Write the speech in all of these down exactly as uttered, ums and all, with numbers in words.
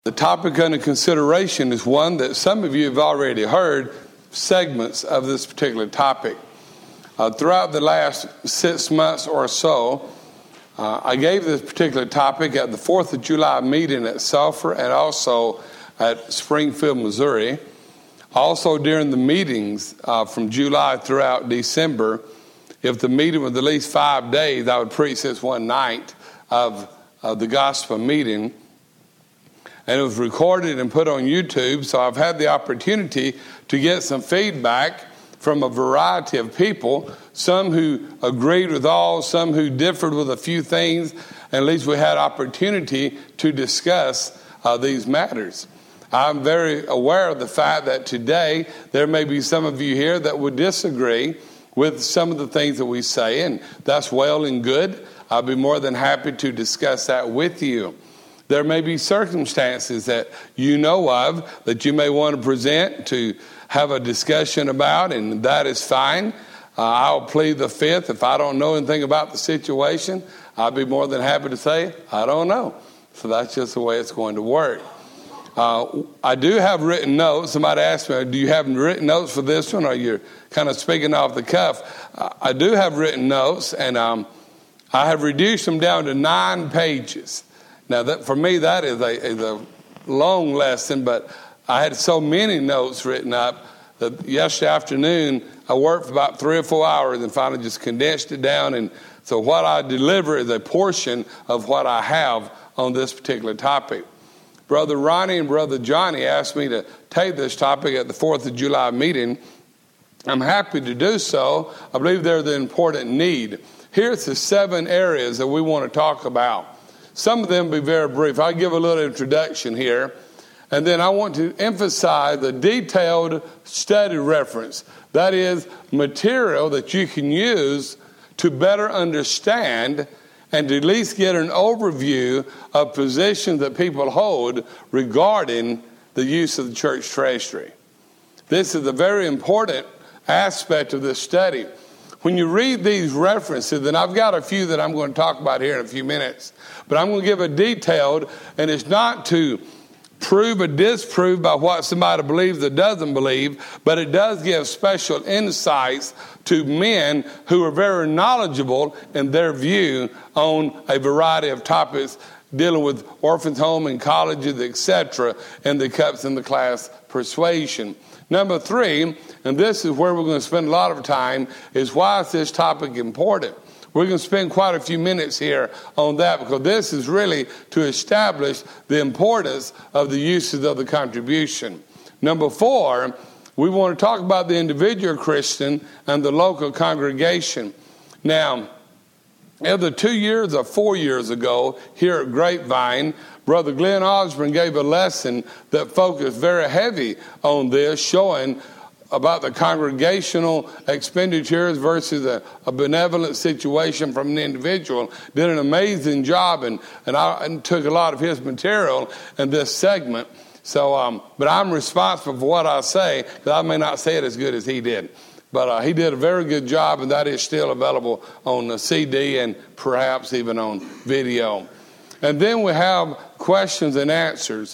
The topic under consideration is one that some of you have already heard segments of this particular topic. Uh, throughout the last six months or so, uh, I gave this particular topic at the fourth of July meeting at Sulphur and also at Springfield, Missouri. Also during the meetings uh, from July throughout December, if the meeting was at least five days, I would preach this one night of, of the gospel meeting. And it was recorded and put on YouTube, so I've had the opportunity to get some feedback from a variety of people, some who agreed with all, some who differed with a few things, and at least we had opportunity to discuss uh, these matters. I'm very aware of the fact that today there may be some of you here that would disagree with some of the things that we say, and that's well and good. I'll be more than happy to discuss that with you. There may be circumstances that you know of that you may want to present to have a discussion about, and that is fine. Uh, I'll plead the fifth. If I don't know anything about the situation, I'll be more than happy to say, I don't know. So that's just the way it's going to work. Uh, I do have written notes. Somebody asked me, do you have written notes for this one, or you're kind of speaking off the cuff? Uh, I do have written notes, and um, I have reduced them down to nine pages. Now, that, for me, that is a, is a long lesson, but I had so many notes written up that yesterday afternoon I worked for about three or four hours and finally just condensed it down. And so what I deliver is a portion of what I have on this particular topic. Brother Ronnie and Brother Johnny asked me to take this topic at the fourth of July meeting. I'm happy to do so. I believe they're the important need. Here's the seven areas that we want to talk about. Some of them will be very brief. I'll give a little introduction here. And then I want to emphasize the detailed study reference. That is material that you can use to better understand and to at least get an overview of positions that people hold regarding the use of the church treasury. This is a very important aspect of this study. When you read these references, and I've got a few that I'm going to talk about here in a few minutes, but I'm going to give a detailed, and it's not to prove or disprove by what somebody believes or doesn't believe, but it does give special insights to men who are very knowledgeable in their view on a variety of topics dealing with orphans' home and colleges, et cetera, and the cups and the class persuasion. Number three, and this is where we're going to spend a lot of time, is why is this topic important? We're going to spend quite a few minutes here on that because this is really to establish the importance of the uses of the contribution. Number four, we want to talk about the individual Christian and the local congregation. Now, either two years or four years ago here at Grapevine, Brother Glenn Osborne gave a lesson that focused very heavy on this, showing about the congregational expenditures versus a, a benevolent situation from an individual. Did an amazing job, and, and I and took a lot of his material in this segment. So, um, but I'm responsible for what I say, because I may not say it as good as he did. But uh, he did a very good job, and that is still available on the C D and perhaps even on video. And then we have questions and answers.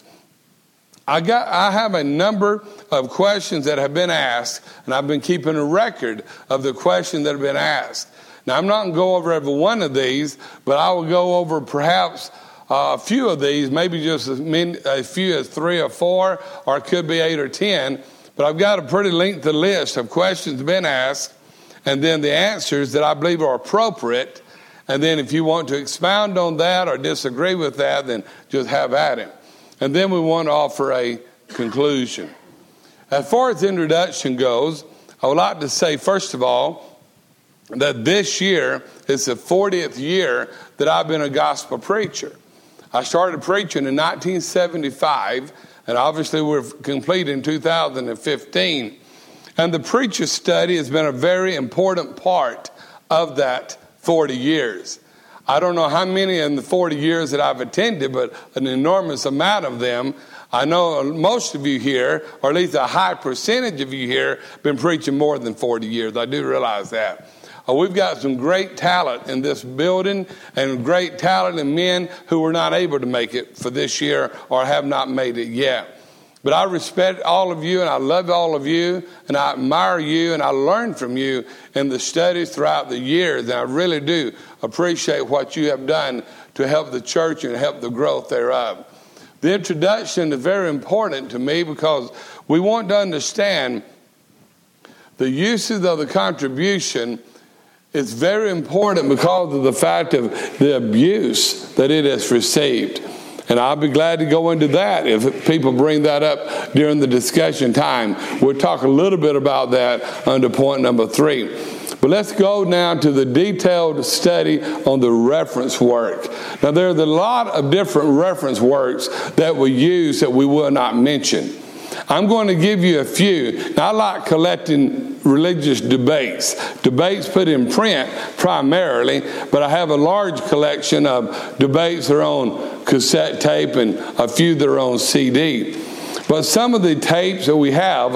I got I have a number of questions that have been asked, and I've been keeping a record of the questions that have been asked. Now, I'm not going to go over every one of these, but I will go over perhaps uh, a few of these, maybe just as many, a few as three or four, or it could be eight or ten. But I've got a pretty lengthy list of questions been asked, and then the answers that I believe are appropriate. And then if you want to expound on that or disagree with that, then just have at it. And then we want to offer a conclusion. As far as the introduction goes, I would like to say, first of all, that this year is the fortieth year that I've been a gospel preacher. I started preaching in nineteen seventy-five, and obviously we're complete in two thousand fifteen. And the preacher study has been a very important part of that forty years. I don't know how many in the forty years that I've attended, but an enormous amount of them. I know most of you here, or at least a high percentage of you here, been preaching more than forty years. I do realize that. Uh, we've got some great talent in this building and great talent in men who were not able to make it for this year or have not made it yet. But I respect all of you and I love all of you and I admire you and I learn from you in the studies throughout the years. And I really do appreciate what you have done to help the church and help the growth thereof. The introduction is very important to me because we want to understand the uses of the contribution is very important because of the fact of the abuse that it has received. And I'll be glad to go into that if people bring that up during the discussion time. We'll talk a little bit about that under point number three. But let's go now to the detailed study on the reference work. Now, there's a lot of different reference works that we use that we will not mention. I'm going to give you a few. Now, I like collecting religious debates. Debates put in print primarily, but I have a large collection of debates that are on cassette tape and a few that are on C D. But some of the tapes that we have,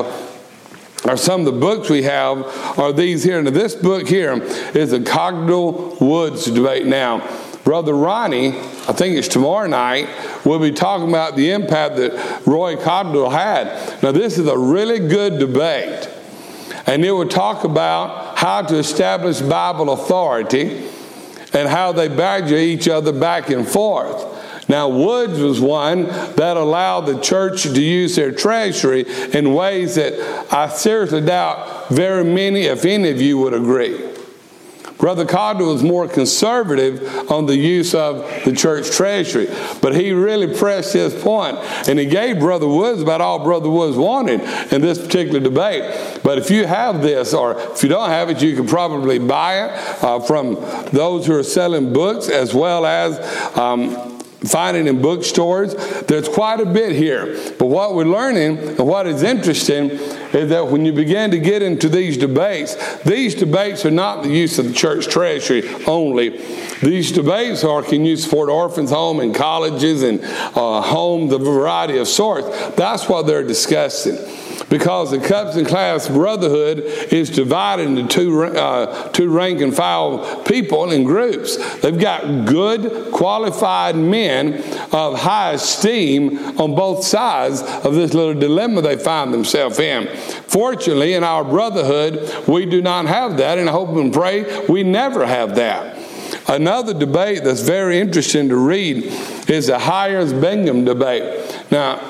or some of the books we have, are these here. Now, this book here is the Cogdill Woods debate. Now, Brother Ronnie, I think it's tomorrow night, we'll be talking about the impact that Roy Cogdill had. Now, this is a really good debate. And it will talk about how to establish Bible authority and how they badger each other back and forth. Now, Woods was one that allowed the church to use their treasury in ways that I seriously doubt very many, if any of you, would agree. Brother Cogdill was more conservative on the use of the church treasury, but he really pressed his point, and he gave Brother Woods about all Brother Woods wanted in this particular debate. But if you have this, or if you don't have it, you can probably buy it uh, from those who are selling books, as well as um, find it in bookstores. There's quite a bit here. But what we're learning and what is interesting is that when you begin to get into these debates, these debates are not the use of the church treasury only. These debates are, can you support orphans' home and colleges and uh, homes, a variety of sorts. That's what they're discussing. Because the Cups and Class Brotherhood is divided into two, uh, two rank and file people in groups. They've got good, qualified men of high esteem on both sides of this little dilemma they find themselves in. Fortunately, in our brotherhood, we do not have that, and I hope and pray we never have that. Another debate that's very interesting to read is the Hires-Bingham debate. Now,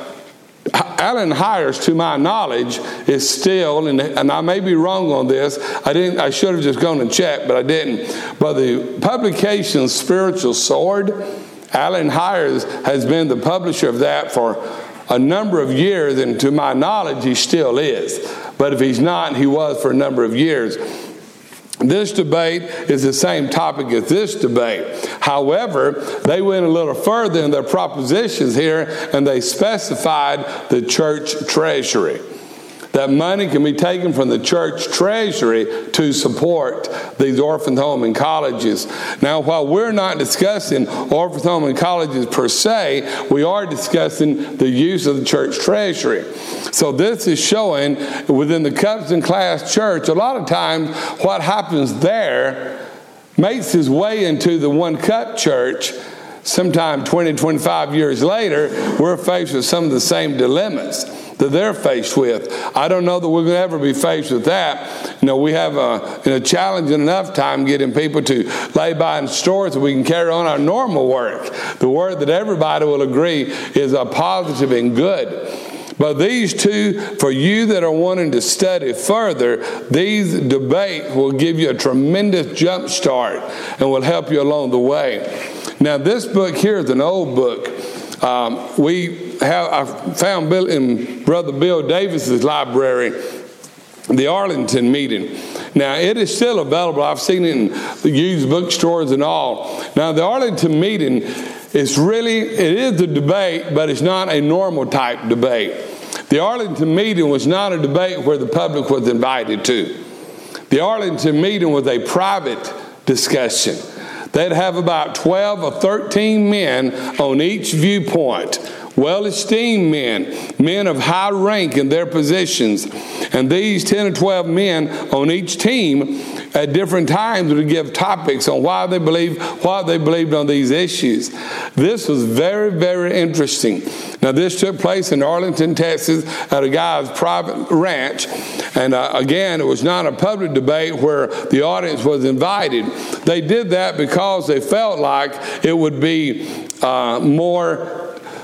Alan Hires, to my knowledge, is still, and, and I may be wrong on this, I didn't. I should have just gone and checked, but I didn't. But the publication Spiritual Sword, Alan Hires has been the publisher of that for a number of years, and to my knowledge, he still is. But if he's not, he was for a number of years. This debate is the same topic as this debate. However, they went a little further in their propositions here, and they specified the church treasury. That money can be taken from the church treasury to support these orphan home and colleges. Now, while we're not discussing orphan home and colleges per se, we are discussing the use of the church treasury. So this is showing within the Cups and Class Church, a lot of times what happens there makes its way into the One Cup Church. Sometime twenty, twenty-five years later, we're faced with some of the same dilemmas that they're faced with. I don't know that we're going to ever be faced with that. You know, we have a, you know, challenging enough time getting people to lay by in stores so we can carry on our normal work. The work that everybody will agree is a positive and good. But these two, for you that are wanting to study further, these debates will give you a tremendous jump start and will help you along the way. Now, this book here is an old book. Um, we have, I found Bill, in Brother Bill Davis's library, the Arlington Meeting. Now, it is still available. I've seen it in the used bookstores and all. Now, the Arlington Meeting is really, it is a debate, but it's not a normal type debate. The Arlington Meeting was not a debate where the public was invited to. The Arlington Meeting was a private discussion. They'd have about twelve or thirteen men on each viewpoint. well-esteemed men, men of high rank in their positions. And these ten or twelve men on each team at different times would give topics on why they believe, what they believed on these issues. This was very, very interesting. Now, this took place in Arlington, Texas, at a guy's private ranch. And uh, again, it was not a public debate where the audience was invited. They did that because they felt like it would be uh, more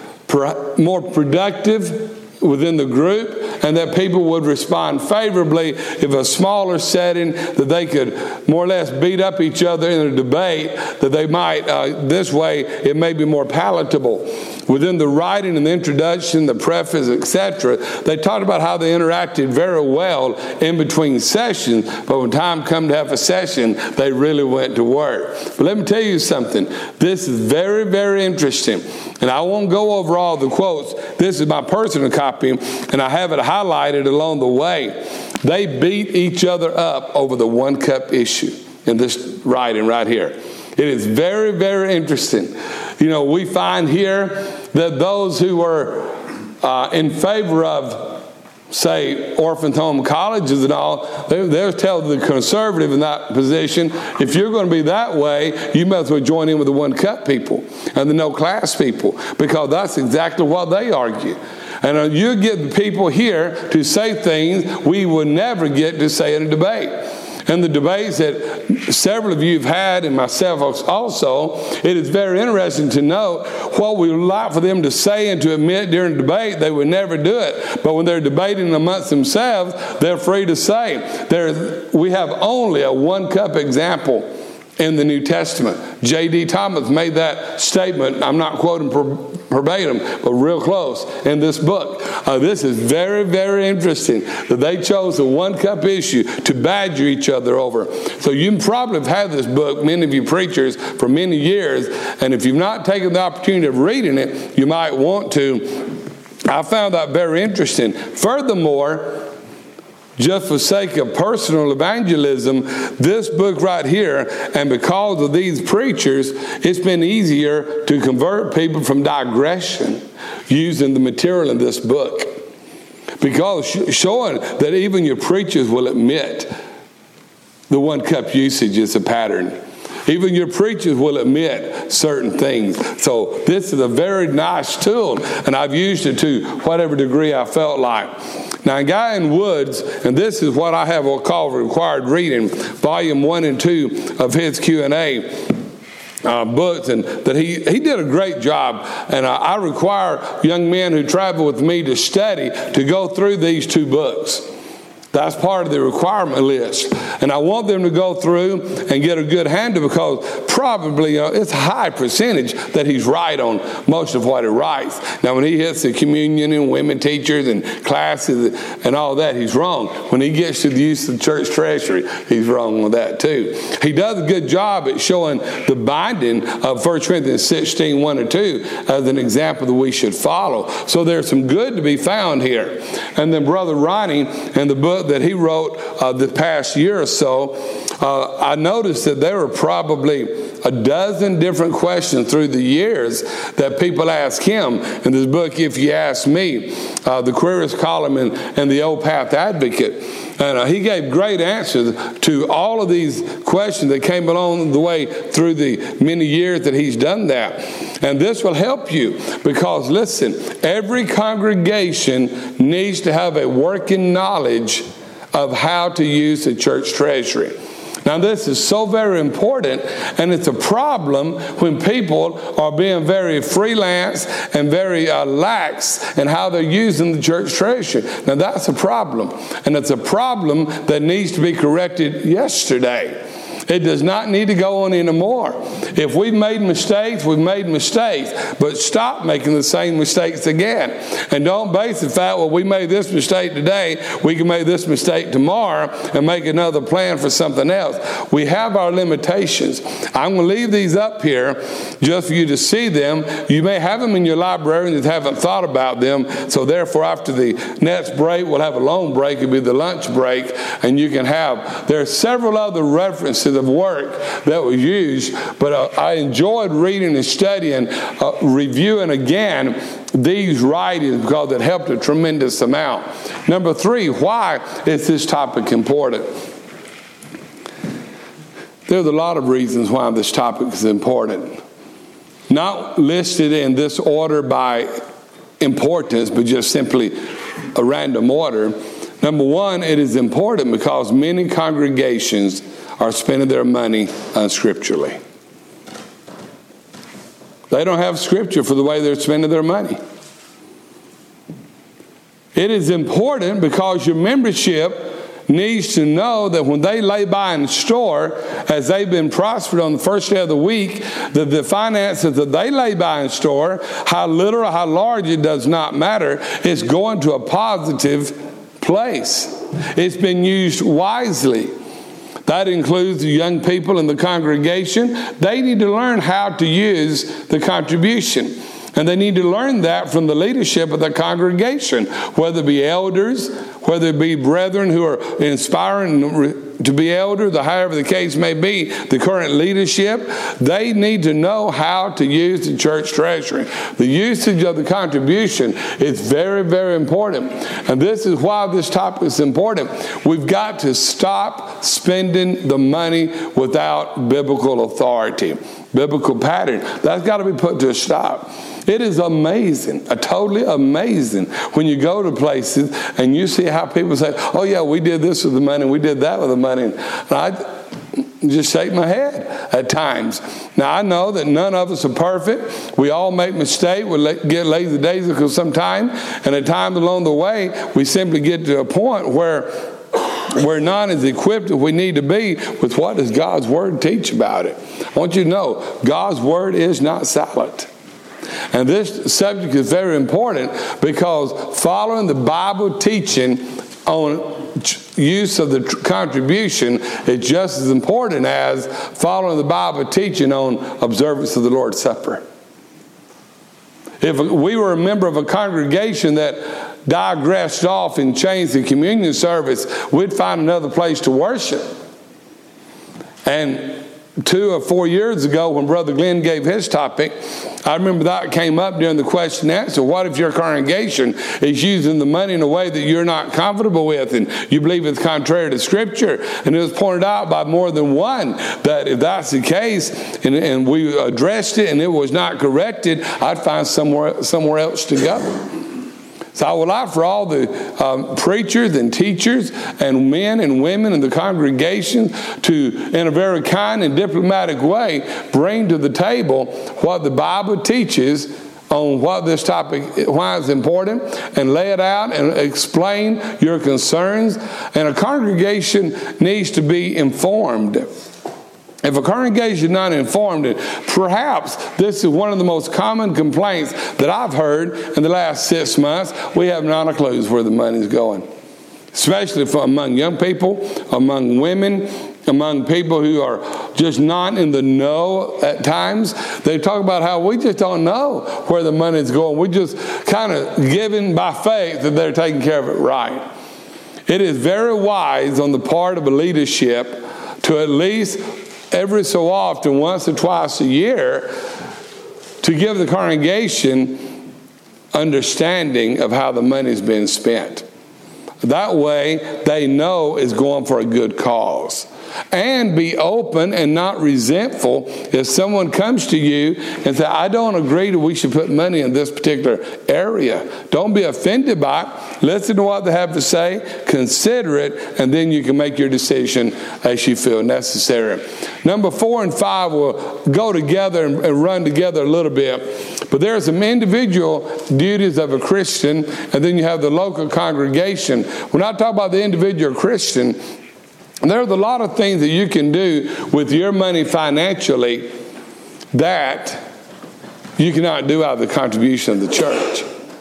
more productive within the group, and that people would respond favorably if a smaller setting, that they could more or less beat up each other in a debate, that they might, uh, this way, it may be more palatable. Within the writing and the introduction, the preface, et cetera, they talked about how they interacted very well in between sessions, but when time come to have a session, they really went to work. But let me tell you something. This is very, very interesting. And I won't go over all the quotes. This is my personal copy, and I have it highlighted along the way. They beat each other up over the one cup issue in this writing right here. It is very, very interesting. You know, we find here that those who were uh, in favor of, say, orphan home colleges and all, they, they're telling the conservative in that position, if you're going to be that way, you might as well join in with the one-cup people and the no-class people, because that's exactly what they argue. And uh, you get the people here to say things we would never get to say in a debate. And the debates that several of you have had, and myself also, it is very interesting to know what we would like for them to say and to admit during a debate. They would never do it. But when they're debating amongst themselves, they're free to say. There, we have only a one-cup example in the New Testament. J D Thomas made that statement. I'm not quoting verbatim, but real close in this book. Uh, this is very, very interesting that they chose the one-cup issue to badger each other over. So you probably have had this book, many of you preachers, for many years, and if you've not taken the opportunity of reading it, you might want to. I found that very interesting. Furthermore, just for sake of personal evangelism, this book right here, and because of these preachers, it's been easier to convert people from digression using the material in this book. Because showing that even your preachers will admit the one-cup usage is a pattern. Even your preachers will admit certain things. So this is a very nice tool, and I've used it to whatever degree I felt like. Now, Guy in Woods, and this is what I have called required reading, volume one and two of his Q and A uh, books, and that he, he did a great job. And I, I require young men who travel with me to study to go through these two books. That's part of the requirement list. And I want them to go through and get a good handle, because probably, you know, it's a high percentage that he's right on most of what he writes. Now, when he hits the communion and women teachers and classes and all that, he's wrong. When he gets to the use of the church treasury, he's wrong with that too. He does a good job at showing the binding of First Corinthians sixteen, one and two as an example that we should follow. So there's some good to be found here. And then Brother Ronnie and the book that he wrote uh, the past year or so, uh, I noticed that there were probably a dozen different questions through the years that people ask him in this book, If You Ask Me, uh, the Querist Column and, and the Old Path Advocate. And uh, he gave great answers to all of these questions that came along the way through the many years that he's done that. And this will help you, because, listen, every congregation needs to have a working knowledge of how to use the church treasury. Now, this is so very important, and it's a problem when people are being very freelance and very uh, lax in how they're using the church treasury. Now, that's a problem, and it's a problem that needs to be corrected yesterday. It does not need to go on anymore. If we've made mistakes, we've made mistakes. But stop making the same mistakes again. And don't base the fact, well, we made this mistake today, we can make this mistake tomorrow and make another plan for something else. We have our limitations. I'm going to leave these up here just for you to see them. You may have them in your library and just haven't thought about them. So therefore, after the next break, we'll have a long break. It'll be the lunch break. And you can have, there are several other references of work that was used. But uh, I enjoyed reading and studying, uh, reviewing again these writings because it helped a tremendous amount. Number three, why is this topic important? There's a lot of reasons why this topic is important. Not listed in this order by importance, but just simply a random order. Number one, it is important because many congregations are spending their money unscripturally. They don't have scripture for the way they're spending their money. It is important because your membership needs to know that when they lay by in the store, as they've been prospered on the first day of the week, that the finances that they lay by in store, how little or how large, it does not matter, is going to a positive place. It's been used wisely. That includes the young people in the congregation. They need to learn how to use the contribution. And they need to learn that from the leadership of the congregation, whether it be elders, whether it be brethren who are inspiring to be elder, the however the case may be, the current leadership. They need to know how to use the church treasury. The usage of the contribution is very, very important. And this is why this topic is important. We've got to stop spending the money without biblical authority, biblical pattern. That's got to be put to a stop. It is amazing, totally amazing when you go to places and you see how people say, oh yeah, we did this with the money, we did that with the money. And I just shake my head at times. Now I know that none of us are perfect. We all make mistakes. We get lazy sometimes. And at times along the way, we simply get to a point where we're not as equipped as we need to be with what does God's Word teach about it. I want you to know, God's Word is not silent. And this subject is very important because following the Bible teaching on use of the contribution is just as important as following the Bible teaching on observance of the Lord's Supper. If we were a member of a congregation that digressed off and changed the communion service, we'd find another place to worship. And two or four years ago when Brother Glenn gave his topic, I remember that came up during the question and answer. What if your congregation is using the money in a way that you're not comfortable with and you believe it's contrary to Scripture? And it was pointed out by more than one that if that's the case and, and we addressed it and it was not corrected, I'd find somewhere, somewhere else to go. So I would like for all the um, preachers and teachers and men and women in the congregation to, in a very kind and diplomatic way, bring to the table what the Bible teaches on what this topic, why it's important, and lay it out and explain your concerns. And a congregation needs to be informed. If a congregation is not informed, perhaps this is one of the most common complaints that I've heard in the last six months. We have not a clue where the money is going, especially for among young people, among women, among people who are just not in the know at times. They talk about how we just don't know where the money is going. We're just kind of giving by faith that they're taking care of it right. It is very wise on the part of a leadership to at least every so often, once or twice a year, to give the congregation understanding of how the money's been spent. That way, they know it's going for a good cause. And be open and not resentful if someone comes to you and says, I don't agree that we should put money in this particular area. Don't be offended by it. Listen to what they have to say, consider it, and then you can make your decision as you feel necessary. Number four and five will go together and run together a little bit. But there are some individual duties of a Christian, and then you have the local congregation. When I talk about the individual Christian, there's a lot of things that you can do with your money financially that you cannot do out of the contribution of the church.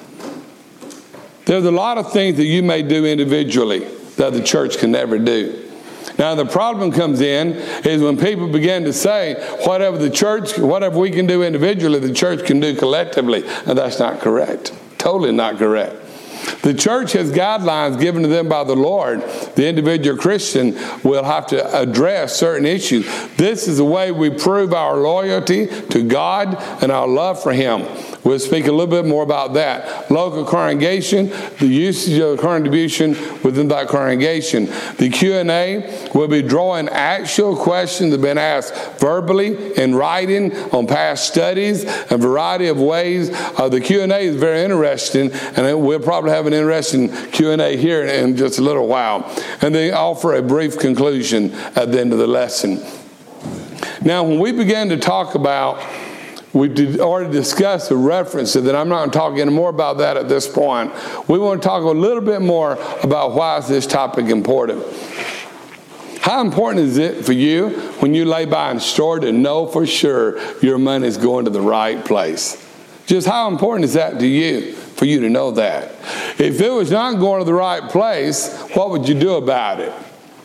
There's a lot of things that you may do individually that the church can never do. Now the problem comes in is when people begin to say whatever the church, whatever we can do individually, the church can do collectively. And that's not correct. Totally not correct. The church has guidelines given to them by the Lord. The individual Christian will have to address certain issues. This is the way we prove our loyalty to God and our love for Him. We'll speak a little bit more about that. Local congregation, the usage of contribution within that congregation. The Q and A will be drawing actual questions that have been asked verbally, in writing, on past studies, a variety of ways. Uh, the Q and A is very interesting, and we'll probably have an interesting Q and A here in just a little while. And they offer a brief conclusion at the end of the lesson. Now, when we began to talk about We did already discussed the reference to that. I'm not talking any more about that at this point. We want to talk a little bit more about why is this topic important. How important is it for you when you lay by and store to know for sure your money is going to the right place? Just how important is that to you, for you to know that? If it was not going to the right place, what would you do about it?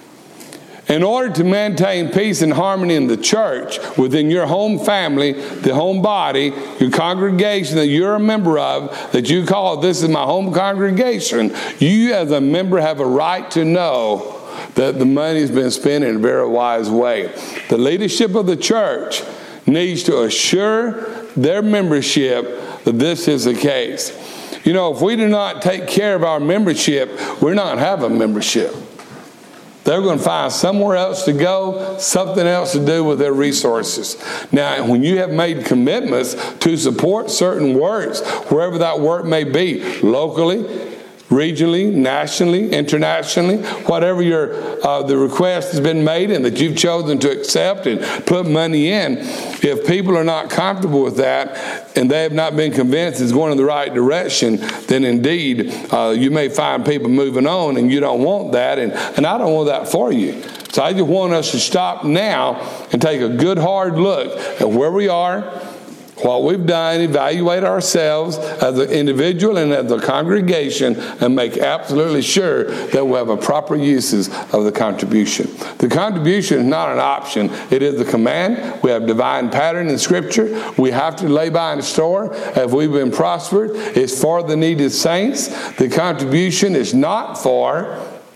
In order to maintain peace and harmony in the church, within your home family, the home body, your congregation that you're a member of, that you call, this is my home congregation, you as a member have a right to know that the money's been spent in a very wise way. The leadership of the church needs to assure their membership that this is the case. You know, if we do not take care of our membership, we're not having membership. They're going to find somewhere else to go, something else to do with their resources. Now, when you have made commitments to support certain works, wherever that work may be, locally, regionally, nationally, internationally, whatever your uh, the request has been made and that you've chosen to accept and put money in, if people are not comfortable with that and they have not been convinced it's going in the right direction, then indeed uh, you may find people moving on, and you don't want that, and, and I don't want that for you. So I just want us to stop now and take a good hard look at where we are, what we've done, evaluate ourselves as an individual and as a congregation, and make absolutely sure that we have a proper uses of the contribution. The contribution is not an option. It is a command. We have divine pattern in Scripture. We have to lay by and store as we've been prospered. It's for the needed saints. The contribution is not for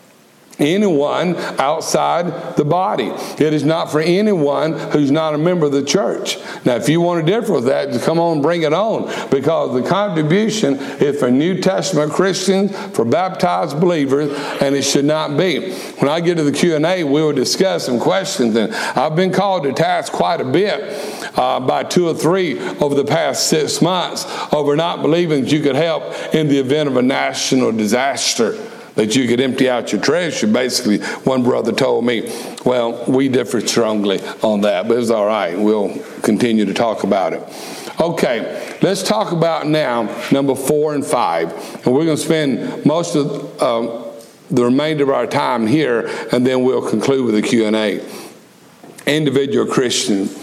anyone outside the body. It is not for anyone who's not a member of the church. Now, if you want to differ with that, just come on, bring it on, because the contribution is for New Testament Christians, for baptized believers, and it should not be. When I get to the Q and A, we will discuss some questions, and I've been called to task quite a bit uh, by two or three over the past six months over not believing that you could help in the event of a national disaster, that you could empty out your treasure. Basically, one brother told me, well, we differ strongly on that, but it's all right. We'll continue to talk about it. Okay, let's talk about now number four and five. And we're going to spend most of uh, the remainder of our time here, and then we'll conclude with the Q and A. Individual Christians.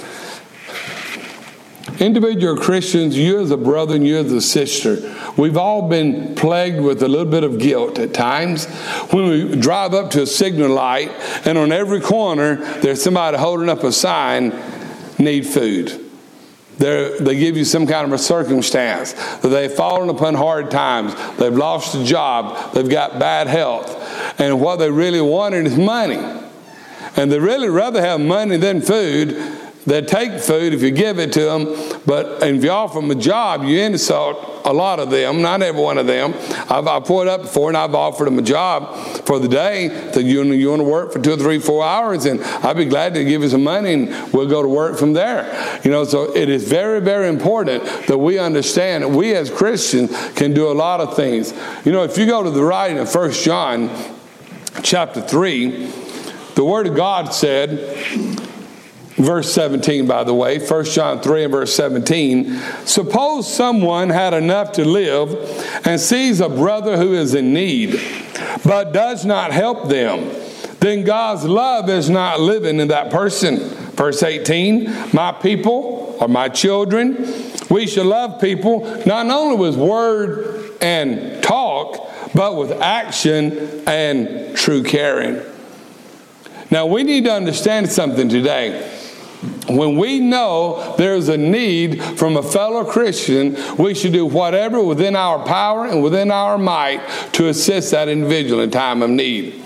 Individual Christians, you as a brother and you as a sister, we've all been plagued with a little bit of guilt at times. When we drive up to a signal light and on every corner there's somebody holding up a sign, need food. They're, they give you some kind of a circumstance that they've fallen upon hard times. They've lost a job. They've got bad health. And what they really wanted is money. And they really rather have money than food. They take food if you give it to them, but if you offer them a job, you insult a lot of them, not every one of them. I've, I've pulled up before and I've offered them a job for the day. That you, you want to work for two or three, four hours, and I'd be glad to give you some money and we'll go to work from there. You know, so it is very, very important that we understand that we as Christians can do a lot of things. You know, if you go to the writing of First John chapter three, the Word of God said, verse seventeen, by the way, First John three and verse seventeen. Suppose someone had enough to live and sees a brother who is in need, but does not help them, then God's love is not living in that person. Verse eighteen, my people or my children, we should love people not only with word and talk, but with action and true caring. Now we need to understand something today. When we know there's a need from a fellow Christian, we should do whatever within our power and within our might to assist that individual in time of need.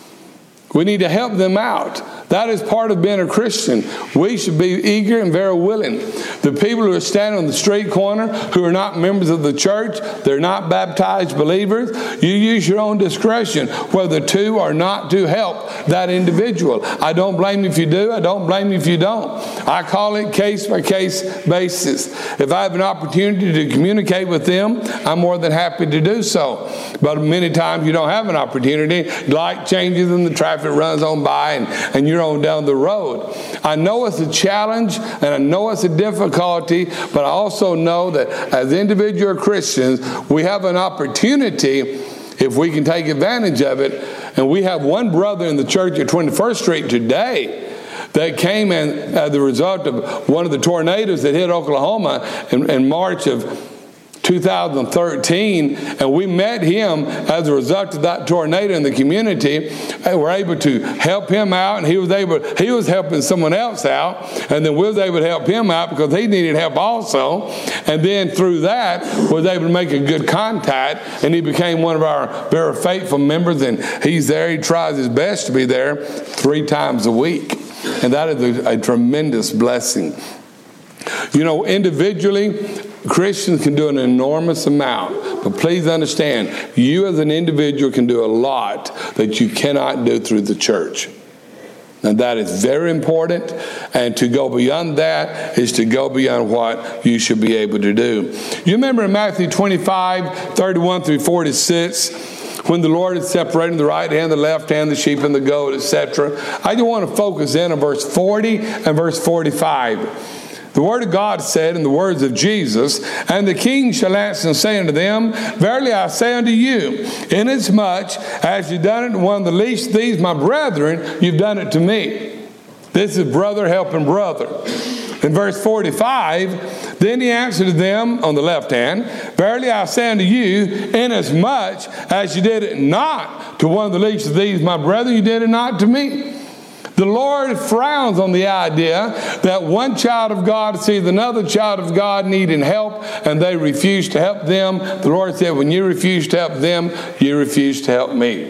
We need to help them out. That is part of being a Christian. We should be eager and very willing. The people who are standing on the street corner who are not members of the church, they're not baptized believers, you use your own discretion whether to or not to help that individual. I don't blame you if you do. I don't blame you if you don't. I call it case-by-case basis. If I have an opportunity to communicate with them, I'm more than happy to do so. But many times you don't have an opportunity. Light changes and the traffic runs on by and, and you're on down the road. I know it's a challenge and I know it's a difficulty, but I also know that as individual Christians, we have an opportunity if we can take advantage of it. And we have one brother in the church at twenty-first Street today that came in as the result of one of the tornadoes that hit Oklahoma in, in March of two thousand thirteen, and we met him as a result of that tornado in the community, and were able to help him out, and he was able he was helping someone else out, and then we was able to help him out because he needed help also, and then through that was able to make a good contact, and he became one of our very faithful members, and he's there. He tries his best to be there three times a week, and that is a, a tremendous blessing. You know, individually, Christians can do an enormous amount, but please understand, you as an individual can do a lot that you cannot do through the church. Now that is very important, and to go beyond that is to go beyond what you should be able to do. You remember in Matthew twenty-five, thirty-one through forty-six, when the Lord is separating the right hand, the left hand, the sheep and the goat, et cetera. I just want to focus in on verse forty and verse forty-five. The word of God said in the words of Jesus, "And the king shall answer and say unto them, Verily I say unto you, inasmuch as you've done it to one of the least of these, my brethren, you've done it to me." This is brother helping brother. In verse forty-five, then he answered to them on the left hand, "Verily I say unto you, inasmuch as you did it not to one of the least of these, my brethren, you did it not to me." The Lord frowns on the idea that one child of God sees another child of God needing help and they refuse to help them. The Lord said, when you refuse to help them, you refuse to help me.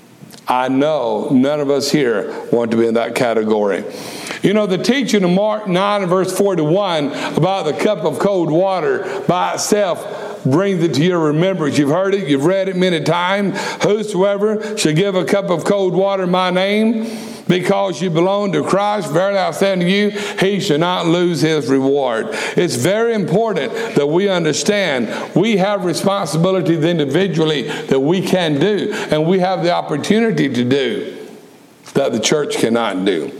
I know none of us here want to be in that category. You know, the teaching of Mark nine and verse forty-one about the cup of cold water by itself brings it to your remembrance. You've heard it, you've read it many times. Whosoever shall give a cup of cold water in my name, because you belong to Christ, verily I say unto you, he shall not lose his reward. It's very important that we understand we have responsibilities individually that we can do, and we have the opportunity to do that the church cannot do.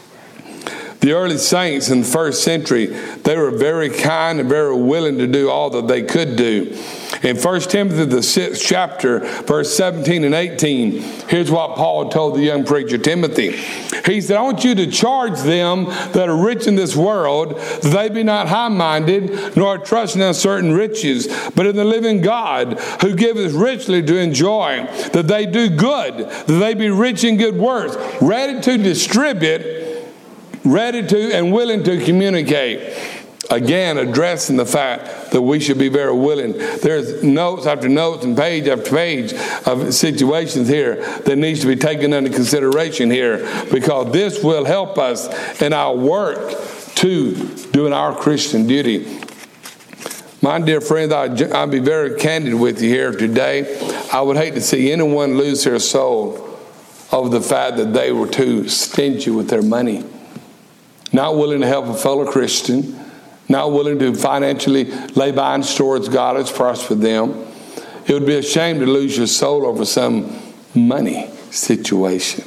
The early saints in the first century, they were very kind and very willing to do all that they could do. In First Timothy, the sixth chapter, verse seventeen and eighteen, here's what Paul told the young preacher Timothy. He said, "I want you to charge them that are rich in this world, that they be not high-minded, nor trust in uncertain riches, but in the living God, who giveth richly to enjoy, that they do good, that they be rich in good works, ready to distribute, ready to and willing to communicate." Again, addressing the fact that we should be very willing. There's notes after notes and page after page of situations here that needs to be taken into consideration here, because this will help us in our work to doing our Christian duty. My dear friends, I'll be very candid with you here today. I would hate to see anyone lose their soul over the fact that they were too stingy with their money, not willing to help a fellow Christian, not willing to financially lay by and store as God has prospered them. It would be a shame to lose your soul over some money situation.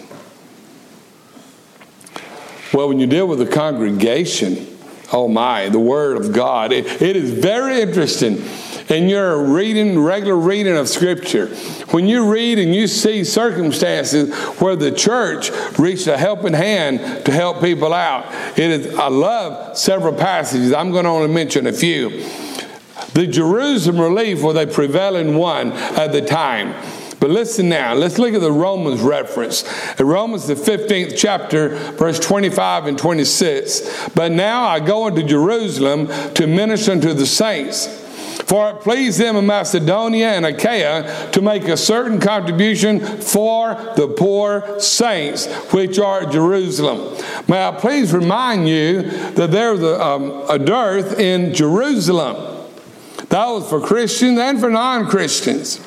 Well, when you deal with a congregation, oh my, the Word of God, it, it is very interesting. In your reading, regular reading of Scripture, when you read and you see circumstances where the church reached a helping hand to help people out, it is. I love several passages. I'm going to only mention a few. The Jerusalem relief was a prevailing one at the time. But listen now, let's look at the Romans reference. In Romans, the fifteenth chapter, verse twenty-five and twenty-six. But now I go into Jerusalem to minister unto the saints. For it pleased them in Macedonia and Achaia to make a certain contribution for the poor saints which are at Jerusalem. May I please remind you that there was a, um, a dearth in Jerusalem. That was for Christians and for non-Christians.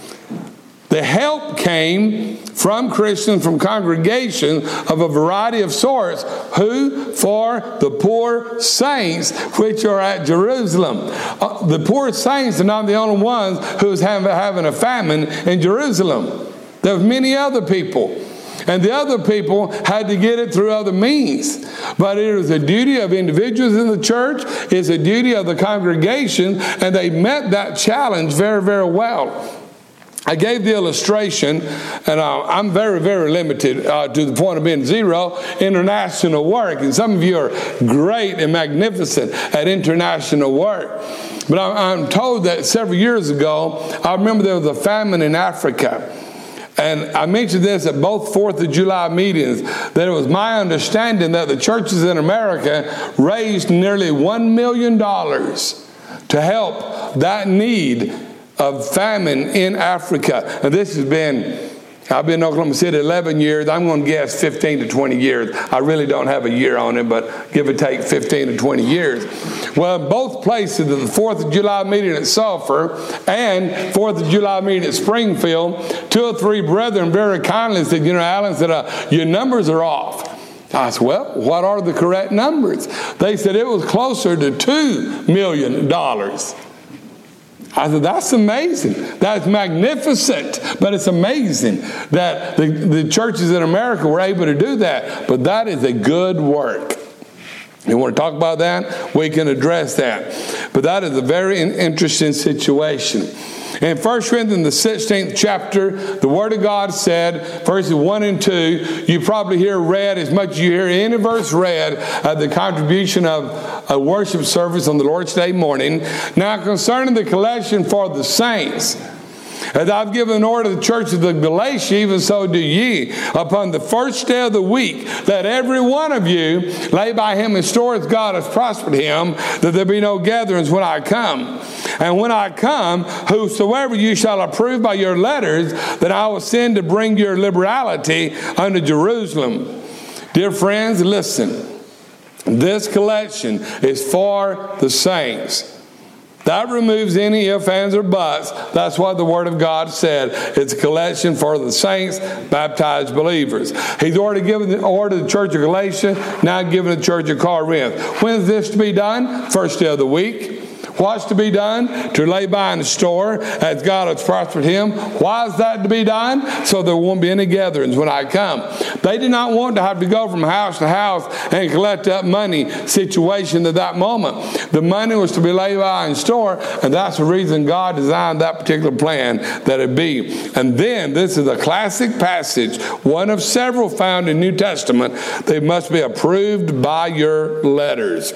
The help came from Christians, from congregations of a variety of sorts, who? For the poor saints which are at Jerusalem. Uh, the poor saints are not the only ones who's having, having a famine in Jerusalem. There were many other people. And the other people had to get it through other means. But it was a duty of individuals in the church. It's a duty of the congregation. And they met that challenge very, very well. I gave the illustration, and uh, I'm very, very limited uh, to the point of being zero, international work. And some of you are great and magnificent at international work. But I'm told that several years ago, I remember there was a famine in Africa. And I mentioned this at both fourth of July meetings, that it was my understanding that the churches in America raised nearly one million dollars to help that need of famine in Africa. And this has been, I've been in Oklahoma City eleven years. I'm going to guess fifteen to twenty years. I really don't have a year on it, but give or take fifteen to twenty years. Well, in both places, the fourth of July meeting at Sulphur and fourth of July meeting at Springfield, two or three brethren very kindly said, you know, Alan said, uh, your numbers are off. I said, well, what are the correct numbers? They said it was closer to two million dollars. I said, that's amazing. That's magnificent. But it's amazing that the, the churches in America were able to do that. But that is a good work. You want to talk about that? We can address that. But that is a very interesting situation. In First Corinthians, the sixteenth chapter, the Word of God said, verses one and two, you probably hear read as much as you hear any verse read at the contribution of a worship service on the Lord's Day morning. Now concerning the collection for the saints, as I've given order to the church of the Galatia, even so do ye. Upon the first day of the week, let every one of you lay by him in store as God has prospered him, that there be no gatherings when I come. And when I come, whosoever you shall approve by your letters, that I will send to bring your liberality unto Jerusalem. Dear friends, listen. This collection is for the saints. That removes any ifs, ands, or buts. That's what the Word of God said. It's a collection for the saints, baptized believers. He's already given the order to the church of Galatia, now given the church of Corinth. When is this to be done? First day of the week. What's to be done? To lay by in the store as God has prospered him. Why is that to be done? So there won't be any gatherings when I come. They did not want to have to go from house to house and collect up money situation at that moment. The money was to be laid by in store, and that's the reason God designed that particular plan that it be. And then, this is a classic passage, one of several found in New Testament. They must be approved by your letters.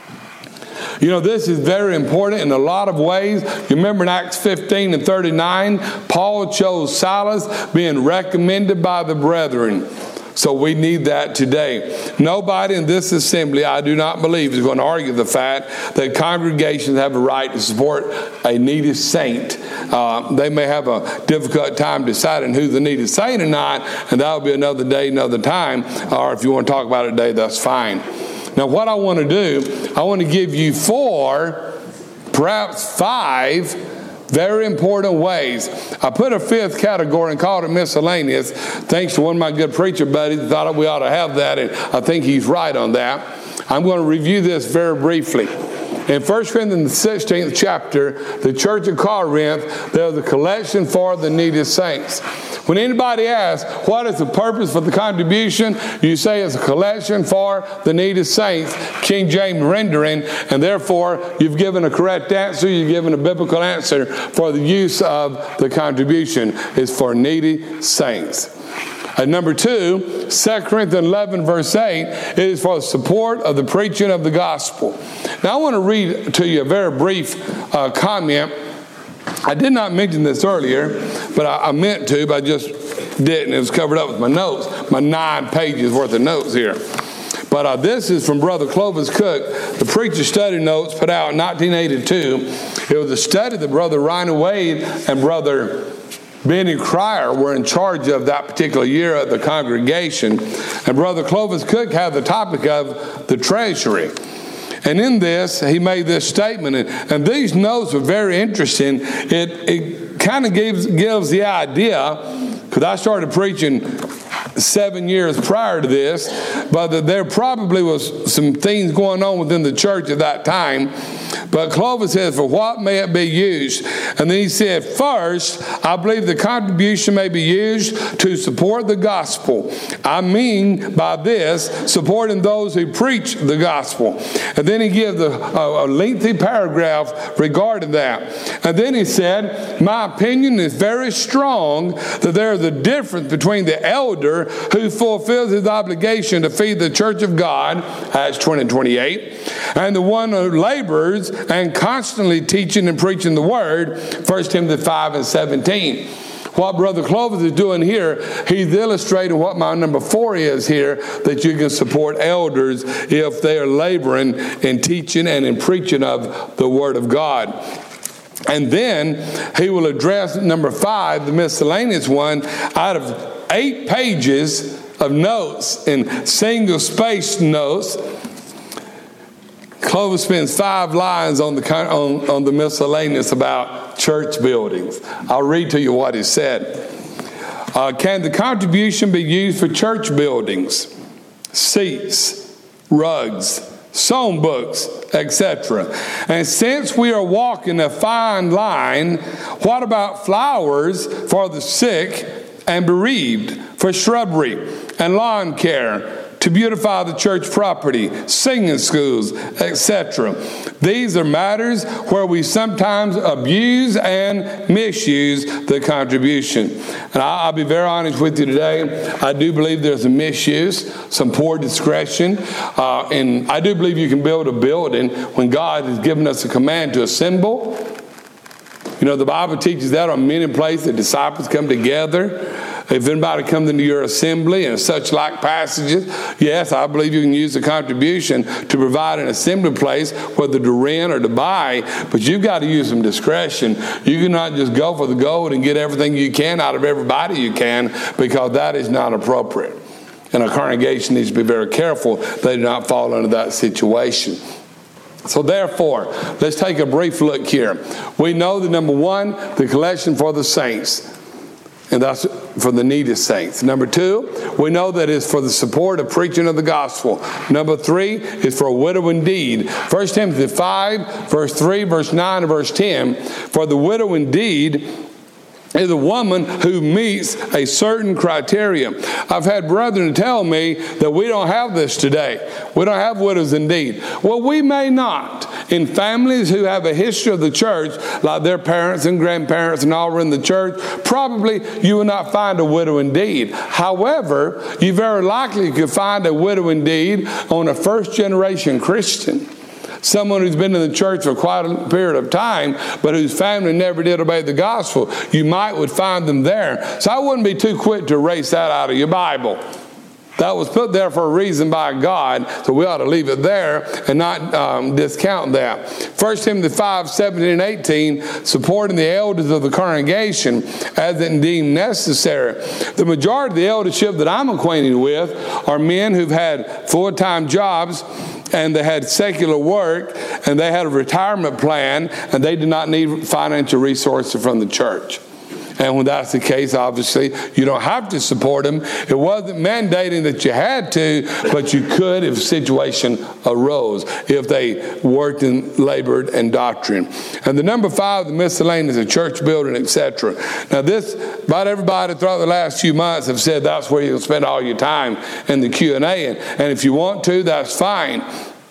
You know, this is very important in a lot of ways. You remember in Acts fifteen and thirty-nine, Paul chose Silas, being recommended by the brethren. So we need that today. Nobody in this assembly, I do not believe, is going to argue the fact that congregations have a right to support a needy saint. Uh, they may have a difficult time deciding who's the needy saint or not, and that will be another day, another time. Or if you want to talk about it today, that's fine. Now, what I want to do, I want to give you four, perhaps five, very important ways. I put a fifth category and called it miscellaneous. Thanks to one of my good preacher buddies, thought we ought to have that, and I think he's right on that. I'm going to review this very briefly. In First Corinthians, the sixteenth chapter, the church of Corinth, there's a collection for the needy saints. When anybody asks, what is the purpose for the contribution? You say it's a collection for the needy saints, King James rendering, and therefore you've given a correct answer, you've given a biblical answer for the use of the contribution. It's for needy saints. And number two, Second Corinthians eleven, verse eight, it is for the support of the preaching of the gospel. Now, I want to read to you a very brief uh, comment. I did not mention this earlier, but but I, I meant to, but I just didn't. It was covered up with my notes, my nine pages worth of notes here. But uh, this is from Brother Clovis Cook, the Preacher Study Notes put out in nineteen eighty-two. It was a study that Brother Ryan Wade and Brother Benny Cryer were in charge of that particular year at the congregation. And Brother Clovis Cook had the topic of the treasury. And in this, he made this statement. And, and these notes were very interesting. It, it kind of gives, gives the idea, because I started preaching seven years prior to this, but that there probably was some things going on within the church at that time. But Clovis says, for what may it be used? And then he said, first, I believe the contribution may be used to support the gospel. I mean by this, supporting those who preach the gospel. And then he gives a, a, a lengthy paragraph regarding that. And then he said, my opinion is very strong that there is a difference between the elder who fulfills his obligation to feed the church of God, Acts twenty and twenty-eight, and the one who labors and constantly teaching and preaching the word, First Timothy five and seventeen. What Brother Clovis is doing here, he's illustrating what my number four is here, that you can support elders if they are laboring in teaching and in preaching of the word of God. And then he will address number five, the miscellaneous one, out of eight pages of notes in single-spaced notes. Clovis spends five lines on the on, on the miscellaneous about church buildings. I'll read to you what he said. Uh, can the contribution be used for church buildings, seats, rugs, song books, et cetera? And since we are walking a fine line, what about flowers for the sick and bereaved, for shrubbery and lawn care, to beautify the church property, singing schools, et cetera? These are matters where we sometimes abuse and misuse the contribution. And I'll be very honest with you today. I do believe there's a misuse, some poor discretion. Uh, and I do believe you can build a building when God has given us a command to assemble. You know, the Bible teaches that on many places. The disciples come together. If anybody comes into your assembly and such like passages, yes, I believe you can use the contribution to provide an assembly place, whether to rent or to buy, but you've got to use some discretion. You cannot just go for the gold and get everything you can out of everybody you can, because that is not appropriate. And a congregation needs to be very careful they do not fall into that situation. So therefore, let's take a brief look here. We know that number one, the collection for the saints. And that's for the needy saints. Number two, we know that it's for the support of preaching of the gospel. Number three is for a widow indeed. First Timothy five, verse three, verse nine, and verse ten. For the widow indeed is a woman who meets a certain criteria. I've had brethren tell me that we don't have this today. We don't have widows indeed. Well, we may not. In families who have a history of the church, like their parents and grandparents and all were in the church, probably you will not find a widow indeed. However, you very likely could find a widow indeed on a first generation Christian. Someone who's been in the church for quite a period of time, but whose family never did obey the gospel. You might would find them there. So I wouldn't be too quick to erase that out of your Bible. That was put there for a reason by God, so we ought to leave it there and not um, discount that. First Timothy five, seventeen and eighteen, supporting the elders of the congregation as it deemed necessary. The majority of the eldership that I'm acquainted with are men who've had full-time jobs, and they had secular work, and they had a retirement plan, and they did not need financial resources from the church. And when that's the case, obviously, you don't have to support them. It wasn't mandating that you had to, but you could if a situation arose, if they worked and labored in doctrine. And the number five, the miscellaneous, a church building, et cetera. Now this, about everybody throughout the last few months have said that's where you'll spend all your time in the Q and A. And, and if you want to, that's fine.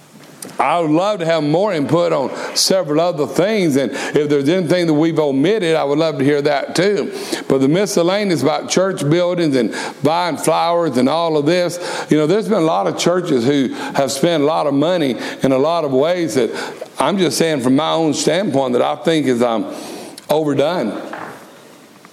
I would love to have more input on several other things, and if there's anything that we've omitted, I would love to hear that too. But the miscellaneous about church buildings and buying flowers and all of this, you know, there's been a lot of churches who have spent a lot of money in a lot of ways that I'm just saying from my own standpoint that I think is um, overdone.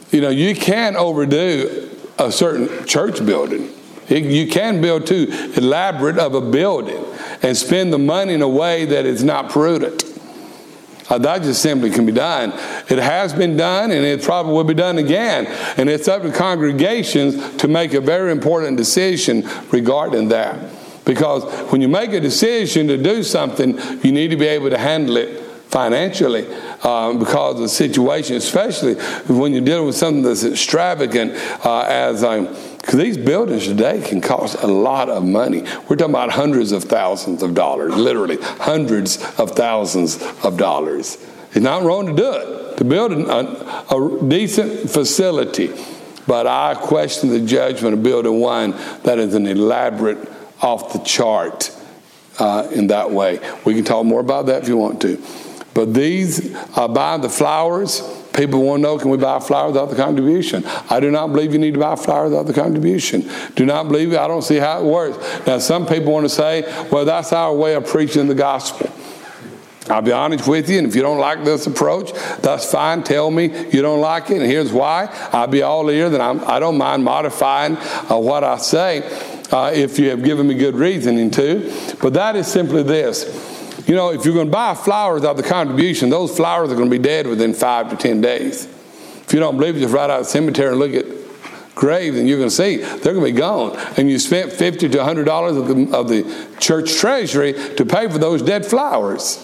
you know, you can't overdo a certain church building. You can build too elaborate of a building and spend the money in a way that is not prudent. Uh, that just simply can be done. It has been done, and it probably will be done again. And it's up to congregations to make a very important decision regarding that. Because when you make a decision to do something, you need to be able to handle it financially uh, because of the situation, especially when you're dealing with something that's extravagant uh, as um, because these buildings today can cost a lot of money. We're talking about hundreds of thousands of dollars, literally hundreds of thousands of dollars. It's not wrong to do it, to build a, a decent facility. But I question the judgment of building one that is an elaborate, off the chart uh, in that way. We can talk more about that if you want to. But these, uh, buying the flowers, people want to know, can we buy flowers without the contribution? I do not believe you need to buy flowers without the contribution. Do not believe it. I don't see how it works. Now, some people want to say, well, that's our way of preaching the gospel. I'll be honest with you, and if you don't like this approach, that's fine. Tell me you don't like it, and here's why. I'll be all ears, and I'm, I don't mind modifying uh, what I say uh, if you have given me good reasoning to. But that is simply this. You know, if you're going to buy flowers out of the contribution, those flowers are going to be dead within five to ten days. If you don't believe it, just right out of the cemetery and look at graves, and you're going to see they're going to be gone. And you spent fifty to one hundred dollars of the, of the church treasury to pay for those dead flowers.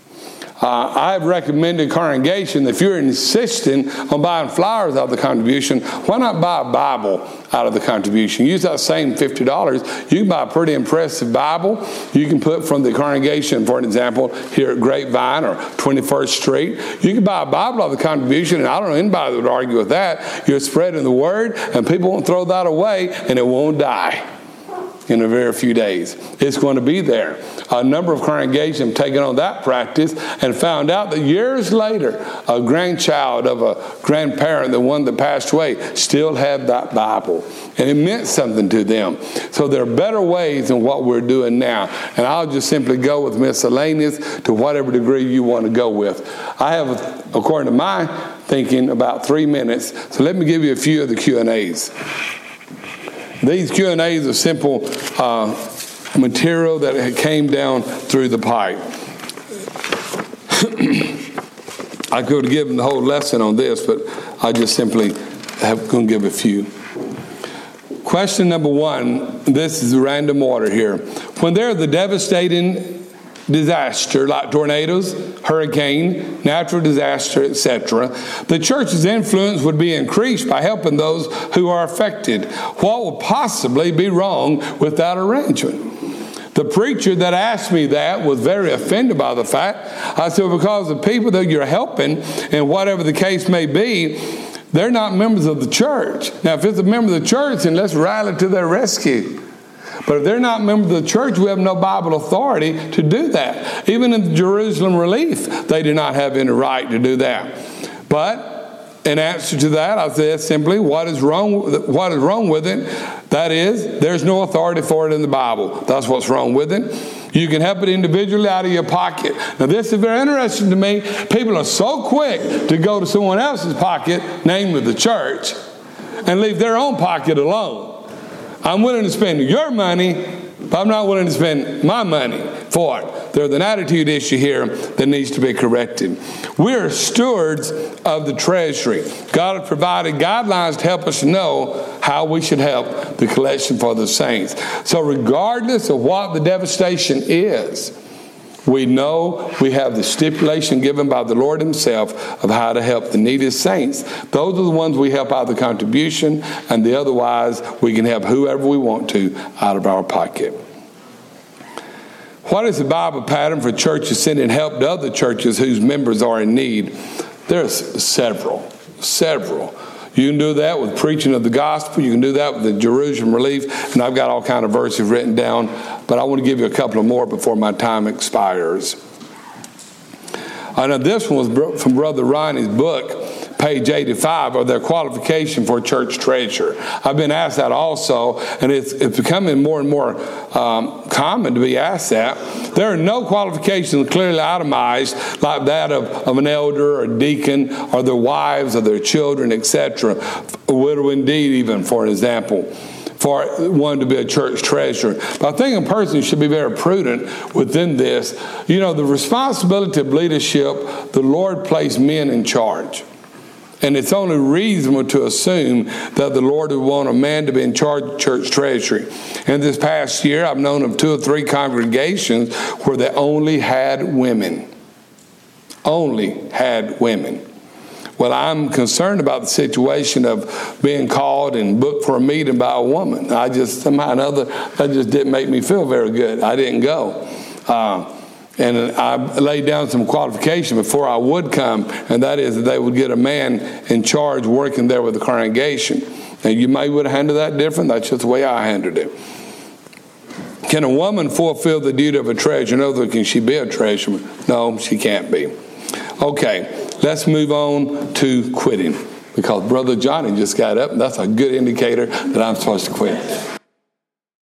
Uh, I've recommended congregation that if you're insisting on buying flowers out of the contribution, why not buy a Bible out of the contribution? Use that same fifty dollars. You can buy a pretty impressive Bible. You can put from the congregation, for an example, here at Grapevine or twenty-first Street. You can buy a Bible out of the contribution, and I don't know anybody that would argue with that. You're spreading the word, and people won't throw that away, and it won't die in a very few days. It's going to be there. A number of congregations have taken on that practice and found out that years later, a grandchild of a grandparent, the one that passed away, still had that Bible. And it meant something to them. So there are better ways than what we're doing now. And I'll just simply go with miscellaneous to whatever degree you want to go with. I have, according to my thinking, about three minutes. So let me give you a few of the Q and A's. These Q and A's are simple uh, material that came down through the pipe. I could give them the whole lesson on this, but I just simply have going to give a few. Question number one, this is random order here. When there's a devastating disaster like tornadoes, hurricane, natural disaster, et cetera, the church's influence would be increased by helping those who are affected. What will possibly be wrong with that arrangement? The preacher that asked me that was very offended by the fact. I said, because the people that you're helping, and whatever the case may be, they're not members of the church. Now, if it's a member of the church, then let's rally to their rescue. But if they're not members of the church, we have no Bible authority to do that. Even in the Jerusalem Relief, they do not have any right to do that. But in answer to that, I said simply, what is wrong, what is wrong with it? That is, there's no authority for it in the Bible. That's what's wrong with it. You can help it individually out of your pocket. Now, this is very interesting to me. People are so quick to go to someone else's pocket, namely the church, and leave their own pocket alone. I'm willing to spend your money, but I'm not willing to spend my money for it. There's an attitude issue here that needs to be corrected. We're stewards of the treasury. God has provided guidelines to help us know how we should help the collection for the saints. So regardless of what the devastation is, we know we have the stipulation given by the Lord himself of how to help the needy saints. Those are the ones we help out of the contribution, and the otherwise we can help whoever we want to out of our pocket. What is the Bible pattern for churches sending help to other churches whose members are in need? There's several, several. You can do that with preaching of the gospel. You can do that with the Jerusalem Relief. And I've got all kinds of verses written down. But I want to give you a couple of more before my time expires. I know this one was from Brother Ronnie's book, page eighty-five, are their qualification for church treasurer. I've been asked that also, and it's, it's becoming more and more um, common to be asked that. There are no qualifications clearly itemized like that of, of an elder or deacon or their wives or their children, et cetera. A widow indeed, even, for an example, for one to be a church treasurer. But I think a person should be very prudent within this. You know, the responsibility of leadership, the Lord placed men in charge. And it's only reasonable to assume that the Lord would want a man to be in charge of church treasury. And this past year, I've known of two or three congregations where they only had women. Only had women. Well, I'm concerned about the situation of being called and booked for a meeting by a woman. I just, somehow or another, that just didn't make me feel very good. I didn't go. Uh, and I laid down some qualification before I would come, and that is that they would get a man in charge working there with the congregation. Now, you may would have handled that different. That's just the way I handled it. Can a woman fulfill the duty of a treasurer? In other words, can she be a treasurer? No, she can't be. Okay, let's move on to quitting, because Brother Johnny just got up, and that's a good indicator that I'm supposed to quit.